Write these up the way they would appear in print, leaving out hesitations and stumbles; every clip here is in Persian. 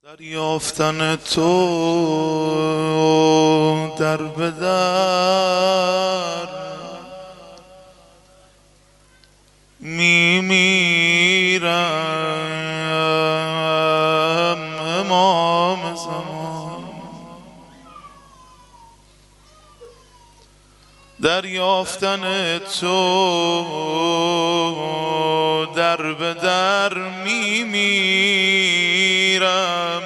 دریافتن تو در به در میمیرم امام زمان. دریافتن تو در به در میمیرم،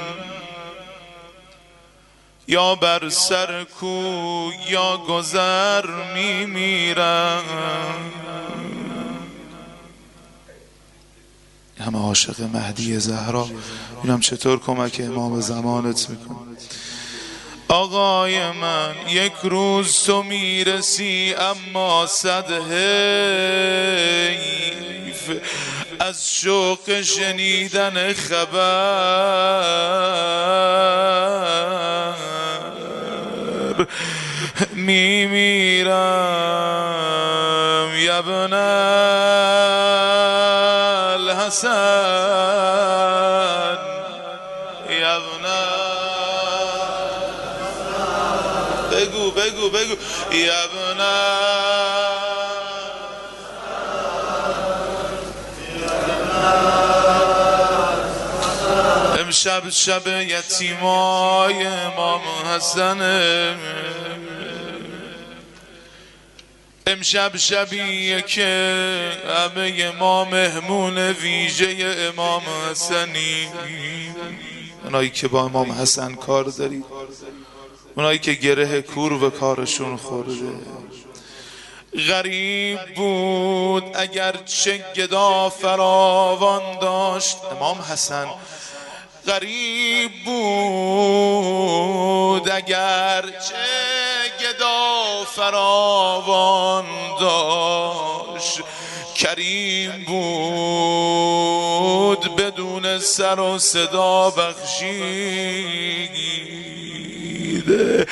یا بر سر کوی یا گذر میمیرم. همه عاشق مهدی زهرا، ببینم چطور کمک امام زمانت میکنه. آقای من یک روز تو میرسی اما صد حیف از شوق شنیدن خبر میمیرم. ابن الحسن ابن بگو ابن امشب شب یتیمای امام حسن، امشب شبیه که همه ما مهمون ویژه امام حسنی. اونایی که با امام حسن کار دارید، اونایی که گره کور به کارشون خورده. غریب بود اگر چه گدا فراوان داشت امام حسن، غریب بود اگر چه گدا فراوان داشت. کریم بود بدون سر و صدا بخشید.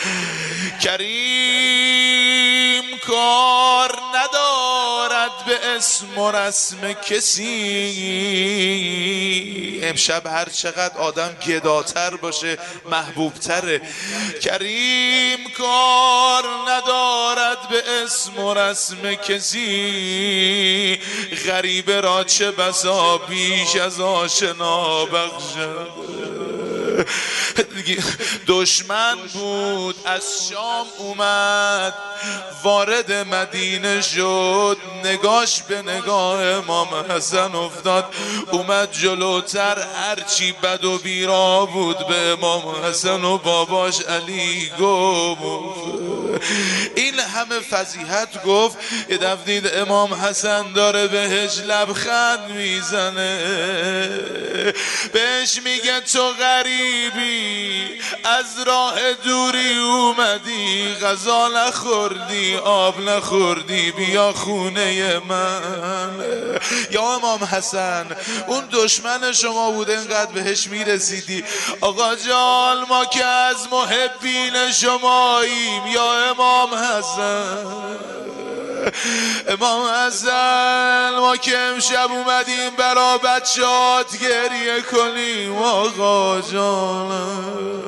کریم کار ندارد به اسم و رسم کسی. امشب هر چقدر آدم گداتر باشه محبوبتره. کریم کار ندارد به اسم و رسم کسی، غریبه را چه بسا بیش از آشنا بخشد. دشمن بود از شام اومد وارد مدینه شد، نگاش به نگاه امام حسن افتاد، اومد جلوتر، هرچی بد و بیرا بود به امام حسن و باباش علی گفت. این همه فضیحت گفت، یه دفعه دید امام حسن داره بهش لبخند میزنه، بهش میگه تو غریبی، از راه دوری اومدی، غذا نخوردی، آب نخوردی، بیا خونه من. یا امام حسن اون دشمن شما بود اینقدر بهش میرسیدی. آقا جان ما که از محبین شماییم. یا امام حسن، امام حسن ما که امشب اومدیم برا بچهات گریه کنیم. آقا جانم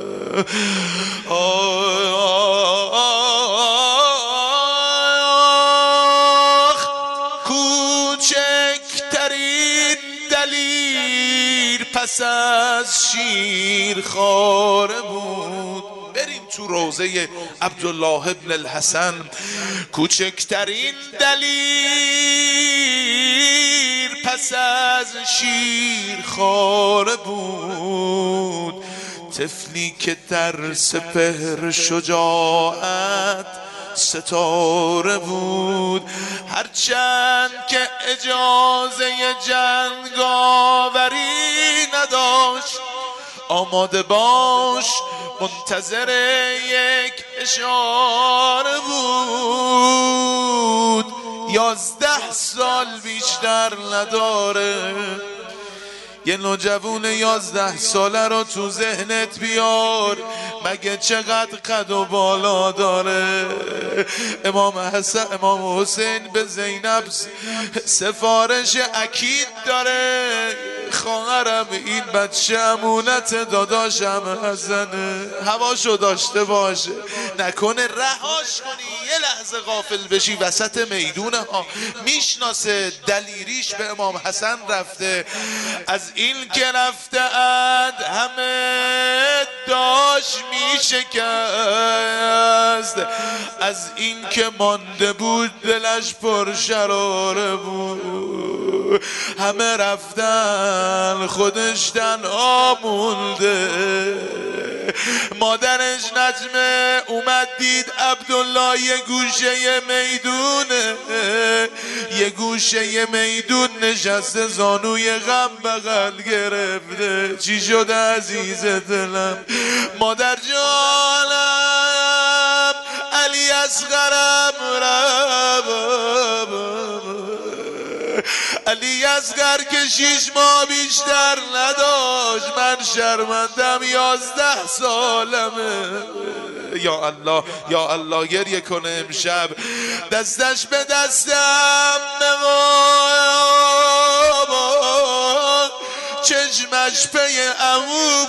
کوچکترین دلیر پس از شیرخواره بود. بریم تو روضه عبدالله ابن الحسن. کوچکترین دلیر پس از شیرخواره بود، طفلی که در سپهر شجاعت ستاره بود. هرچند که اجازه جنگاوری نداشت، آماده باش منتظر یک اشاره بود. 11 سال بیشتر نداره. یه نوجوان 11 ساله رو تو ذهنت بیار، مگه چقدر قد و بالا داره. امام حسین به زینب سفارش اکید داره، خواهرم این بچه امونت داداشم حسنه، هواشو داشته باشه، نکنه رهاش کنی یه لحظه غافل بشی وسط میدونه ها. میشناسه دلیریش به امام حسن رفته، از این که رفته اند همه داشت میشکست، از این که مانده بود دلش پر شراره بود، همه رفتن خودش تنها مونده. مادرش نجمه اومد دید عبدالله یه گوشه میدونه، یه گوشه میدون نشسته زانوی غم بغل گرفته. چی شده عزیز دلم؟ مادر جانم علی اصغرم علی اصغر که 6 ماه بیشتر نداشت، من شرمندم 11 سالمه. یا الله یا الله گریه کنه امشب، دستش به دستم نماد، چشمش پی عمو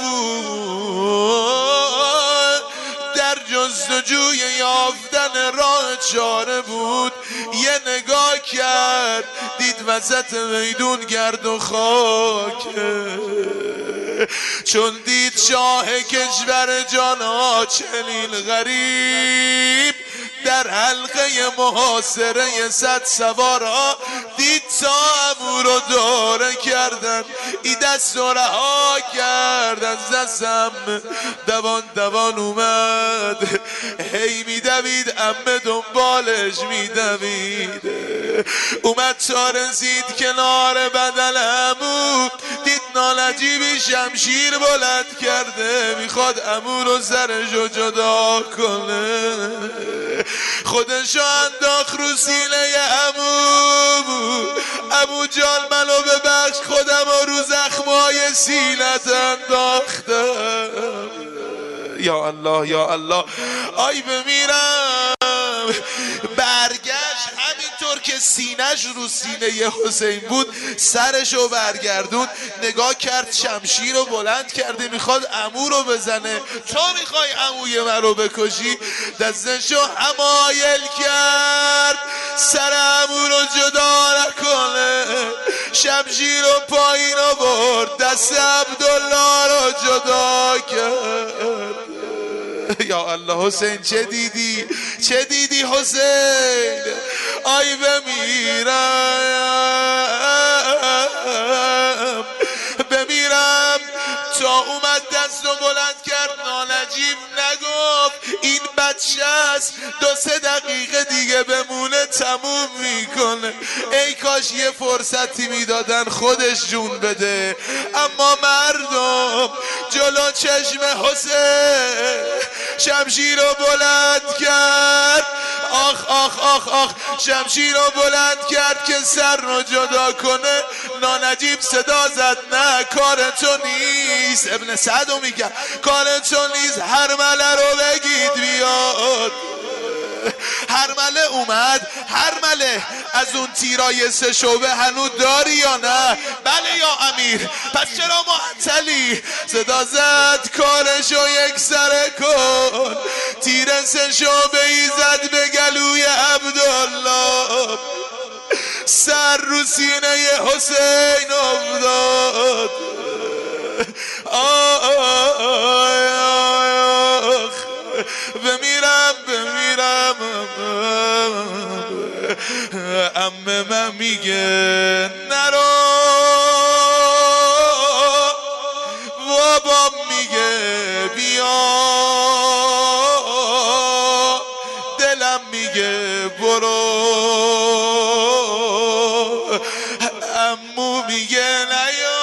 بود، در جستجوی یافتن راه چاره بود. یه نگاه کرد دید وسط میدون گرد و خاکه، چون دید شاه کشور جانا چنین غریب در حلقه محاصره 100 سوارها، دید تا عمو رو داره کردن، ای دست و رها کردن. زسم دوان دوان اومد، هی میدوید عمه دنبالش میدوید، اومد تا رسید کنار بدن عمو، دید نالجیبی شمشیر بلند کرده، میخواد عمو رو سرشو جدا کنه. خودشو انداخت رو سینه عمو، عمو جان منو ببخش، خودم رو زخمای سینت انداختم. یا الله یا الله، آی بمیرم. برگشت همینطور که سینه‌ش رو سینه حسین بود، سرشو برگردون، نگاه کرد شمشیر رو بلند کرده، میخواد عمو رو بزنه. تو میخوای عموی من رو بکشی؟ دستشو حمایل کرد سر عمو رو جدا نکنه، شمشیر رو پایین آورد، دست عبدالله رو جدا کرد. یا الله حسین چه دیدی؟ چه دیدی حسین؟ آی بمیرم بمیرم. تا اومد دست رو بلند کرد، نانجیب نگفت این بچه است، 2-3 دقیقه دیگه بمونه تموم میکنه. ای کاش یه فرصتی میدادن خودش جون بده، اما مردم جلو چشم حسین شمشیر رو بلند کرد. آخ آخ آخ آخ، شمشیر رو بلند کرد که سر رو جدا کنه. نانجیب صدا زد نه کار تو نیست، ابن سعد رو میگه کار تو نیست، هرمله رو بگید بیاد. هرمله اومد. هرمله از اون تیرای 3 شعبه هنوز داری یا نه؟ بله یا امیر. پس چرا معطلی؟ صدا زد کارشو یک سره کن. تیر 3 شعبه ای زد به گلوی عبدالله، سر رو سینه حسین افتاد. بمیرم بمیرم. عمه من میگه نرو، بابام میگه بیا، دلم میگه برو، عمو میگه نیا.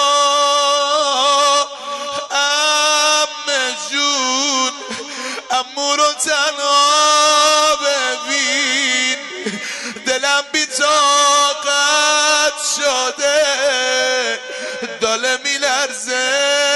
عمه جون عمو رو تنها ببین، دلم بی طاقت شده، داله میلرزه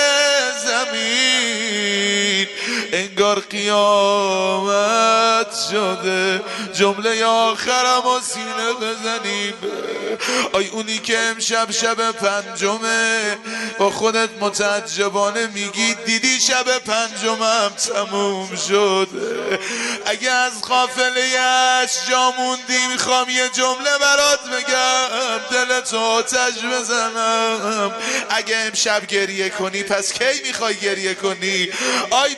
زمین، انگار قیامت شده. جمله آخرم کرا سینه بزنیم. آی اونی که امشب شب پنجمه با خودت متعجبانه میگی دیدی شب پنجمم تموم شد. اگه از قافله جا موندی میخوام یه جمله برات بگم دلتو آتش بزنم. اگه امشب گریه کنی پس کی میخوای گریه کنی؟ آی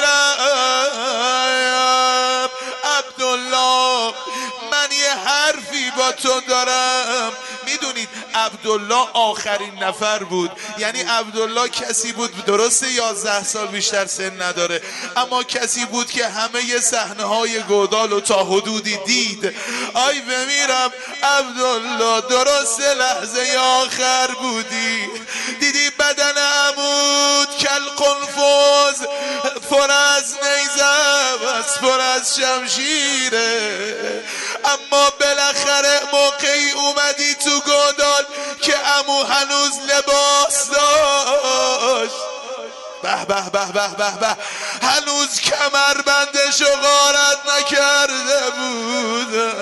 بمیرم عبدالله، من یه حرفی با تو دارم. میدونید عبدالله آخرین نفر بود، یعنی عبدالله کسی بود درسته 11 سال بیشتر سن نداره، اما کسی بود که همه صحنه های گودال و تا حدودی دید. آی بمیرم عبدالله، درسته لحظه آخر بودی دیدی بدن عمود کل قنفذ پر از نیزه است، پر از شمشیره، اما بالاخره موقعی اومدی تو گودال که عمو هنوز لباس داشت. به به به به به به، هنوز کمربندشو غارت نکرده بود،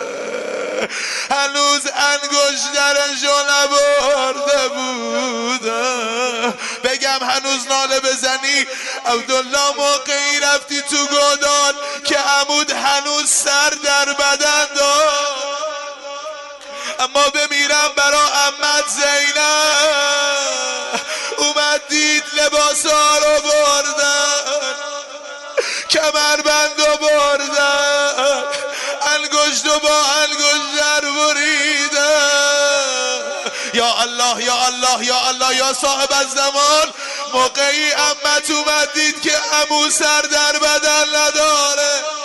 هنوز انگشترشو نبرده بود. بگم هنوز ناله بزنی عبدالله موقعی رفتی تو گودال که عمود هنوز سر در بدن داشت. اما بمیرم برا عمت زینب اومد دید لباسا رو بردن، کمربند رو بردن، انگشت رو با انگشتر بریدن. یا الله یا الله یا الله یا صاحب الزمان، موقعی عمت اومد دید که عمو سر در بدن نداره،